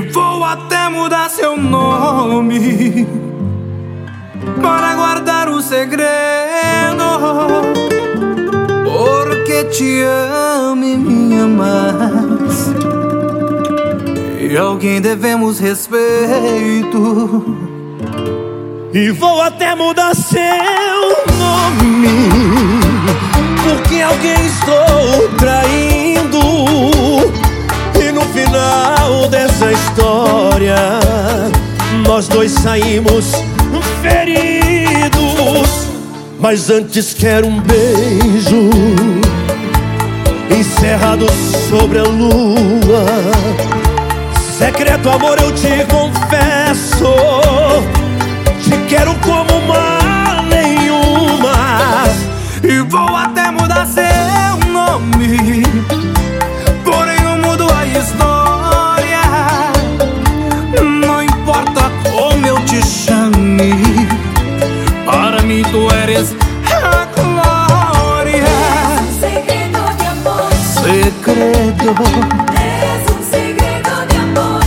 vou até mudar seu nome para guardar o segredo, porque te amo e me amas, e alguém devemos respeito. E vou até mudar seu nome, porque alguém estou traindo. E no final dessa história nós dois saímos feridos. Mas antes quero um beijo encerrado sobre a lua. Secreto amor, eu te confesso, te quero como mal nenhuma. E vou até mudar seu nome, porém não mudo a história. Não importa como eu te chame, para mim tu eres a glória. És um segredo de amor. Segredo. És um segredo de amor.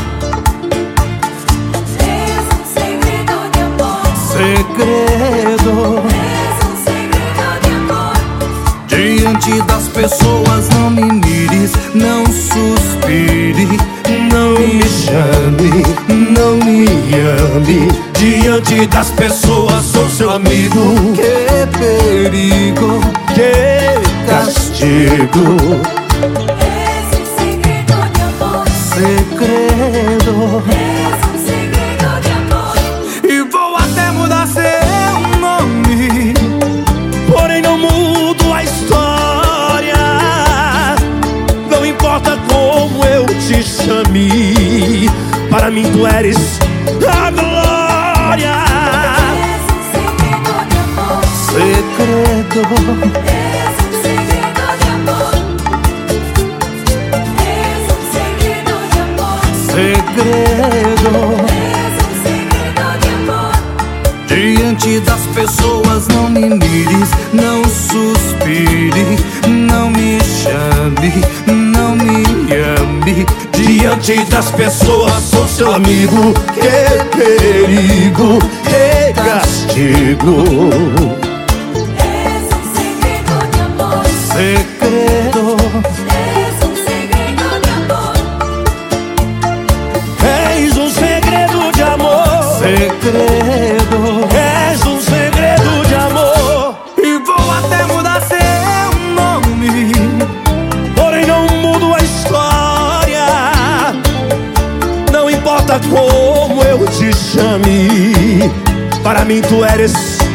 És um segredo de amor. Segredo. És um segredo de amor. Diante das pessoas não me mires, não suspire, não me chame, não me ame. Diante das pessoas sou seu amigo. Que perigo, que castigo. És um segredo de amor. Segredo. És um segredo de amor. E vou até mudar seu nome, Porém não mudo a história. Não importa como eu te chame, para mim tu eres a glória. És um segredo de amor. segredo. És um segredo de amor. És um segredo de amor. Segredo. És um segredo de amor. Diante das pessoas não me mires, não suspire, não me chame, não me ame. Diante das pessoas sou seu amigo. Que perigo, que castigo. És um segredo de amor. Segredo. És um segredo de amor. És um segredo de amor. Segredo. És um segredo de amor. E vou até mudar seu nome, Porém não mudo a história. Não importa como eu te chame, para mim tu eres